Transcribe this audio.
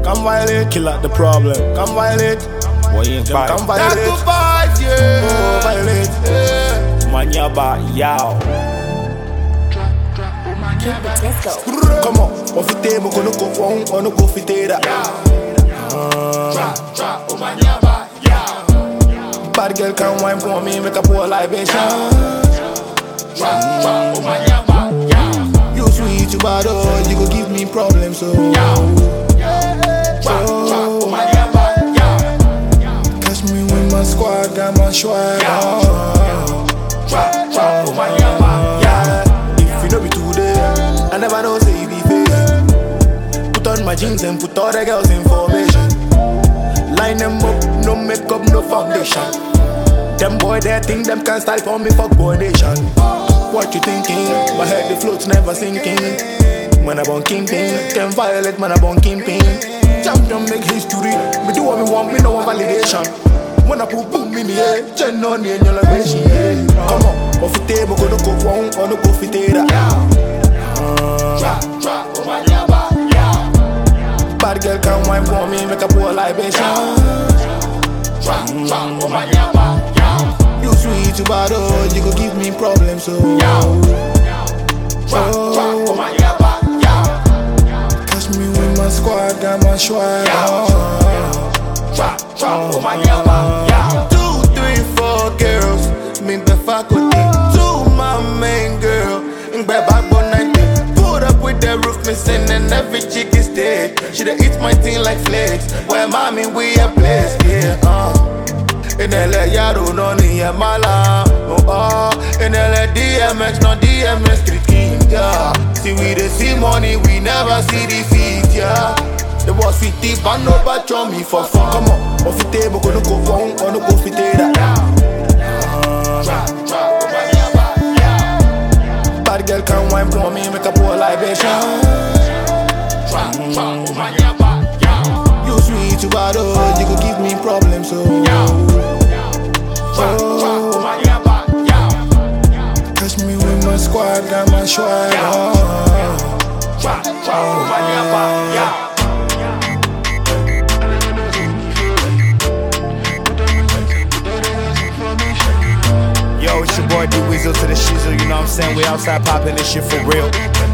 come violate. Kill out the problem, come violate. Boy, you ain't Them come fine. violate. That's the vibes, yeah. Oh, violate. Man, you about yow. Let's go. Come on, off it table, gonna go phone, gonna go fit that. Bad girl can wine for me, make a poor libation. You sweet, you bad, oh, you go give me problems, so. Catch me with my squad, got my swag. If you know me today, I never know say you be fake. Put on my jeans and put all the girls in formation. Line them up, no makeup, no foundation. Them boy they think them can style for me, fuck boy nation. What you thinking? My head the floats never sinking. Man I born kingpin, can violate man I born kingpin. Champion make history, me do what me want, me no want validation. When I put boom in the air, turn on the angel like machine. Come on, off the table, go no go phone, or no go fit that. Bad girl can wine for me, make a poor libation. You sweet, you bad, oh, you go give me problems, so. Catch me with my squad, got my swag. 2, 3, 4 girls, me the faculty. 2 my main girl, in bed back on 90. Put up with the roof missing and every chick is dead. She da eat my thing like flakes. Where mommy we a place, yeah. In LA, yaro no ni ya mala. In LA, DMX no DMX street king, yeah. See we dey see money, we never see defeat, yeah. The boss 50, but no batch on me for fun. Come on, off the table, gonna go phone, gonna go fit that. Bad girl can wine for me, make a poor libation. You sweet, you bad, oh, you go give me problems, so. Catch me with my squad, got my swag. Yo, it's your boy D Weasel to the Shizzle, you know what I'm saying? We outside popping this shit for real.